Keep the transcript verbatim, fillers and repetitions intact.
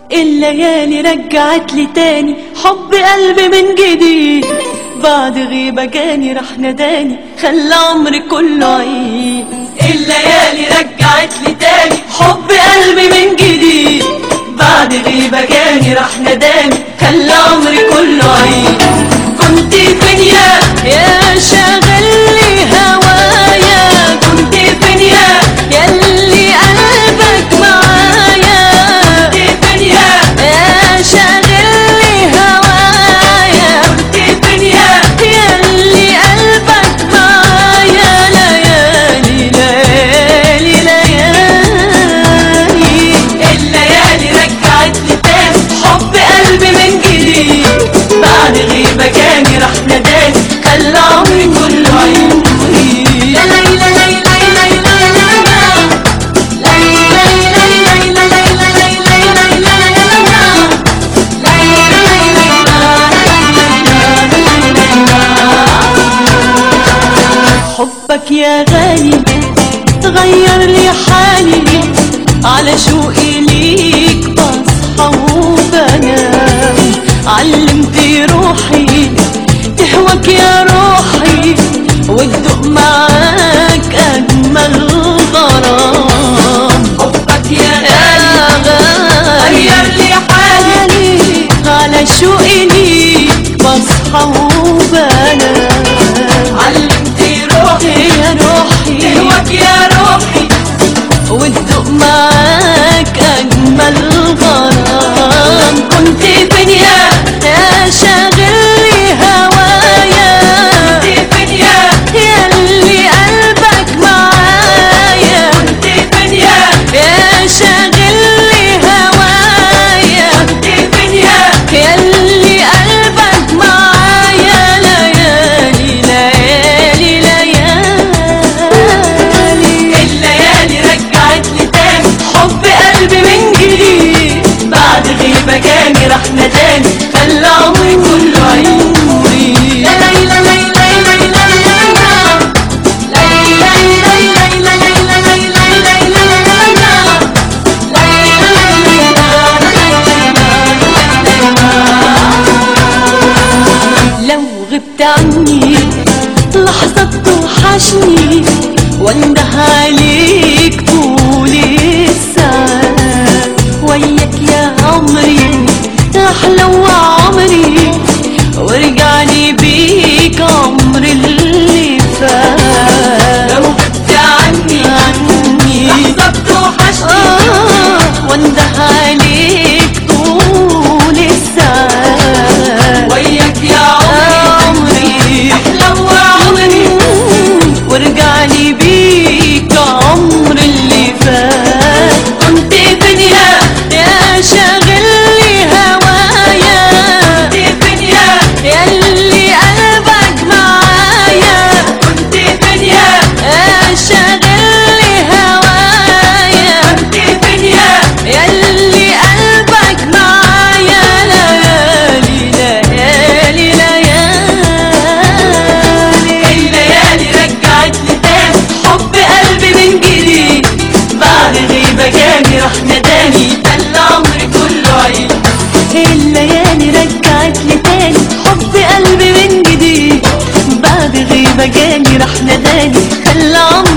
الليالي رجعت لي تاني حب قلبي من جديد، بعد غيبة جاني راح نداني خلى عمري كله عيد. الليالي رجعت لي تاني حب قلبي من جديد، بعد غيبة جاني راح نداني خلى عمري كله عيد. كنت فين يا يا شاغل لي هوايا، كنت فين يا ياللي قلبك معايا، كنت فين يا يا شاغل لي هوايا، كنت فين يا ياللي قلبك معايا. ليالي ليالي ليالي الليالي رجعت لي تاني حب قلبي من جديد، بعد غيبة جاني راح نداني خلى عمري كله عيد. يا ليلى ليلى ليلى حبك يا غالي غير لي حالي، على شوقي ليك بصحى وبنام. علمت روحي تهواك يا روحي، وتدوق معاك أجمل غرام. حبك يا غالي غير لي حالي، على شوقي ليك بصحى وبنام. علمت روحي يا روحي تهواك يا روحي، وتدوق معاك أجمل غرام. كنت فين يا يا شاغل لي هوايا، كنت فين يا ياللي قلبك معايا، كنت فين يا يا شاغل لي هوايا، كنت فين يا ياللي قلبك معايا. ليالي ليالي ليالي الليالي رجعت لي تاني حب قلبي من جديد، بعد غيبة جاني راح نداني خلى عمري كله عيد. يا ليلى ليلى ليلى لو غبت عني لحظة توحشني، وانده عليك طول الساعات. وياك يا عمري احلى وعمري، ورجعني بيك عمر اللي فات. لو غبت عني عني لحظة توحشني، آه وانده عليك طول الساعات. وياك يا عمري احلى وعمري، ورجعني بيك عمر اللي فات. كنت فين يا يا شاغل لي هوايا، كنت فين يا ياللي قلبك معايا، كنت فين يا يا شاغل لي هوايا، كنت فين يا ياللي قلبك معايا. ليالي ليالي ليالي الليالي رجعت لي تاني حب قلبي من جديد، بعد غيبة جاني راح نداني خلى عمري كله عيد. الليالي رجعت لي تاني حب قلبي من جديد، بعد غيبة جاني راح نداني خلى عمري